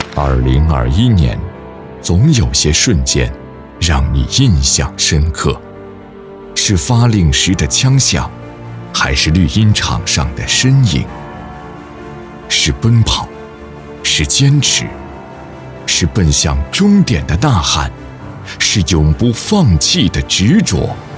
2021年，总有些瞬间让你印象深刻，是发令时的枪响，还是绿茵场上的身影？是奔跑，是坚持，是奔向终点的呐喊，是永不放弃的执着。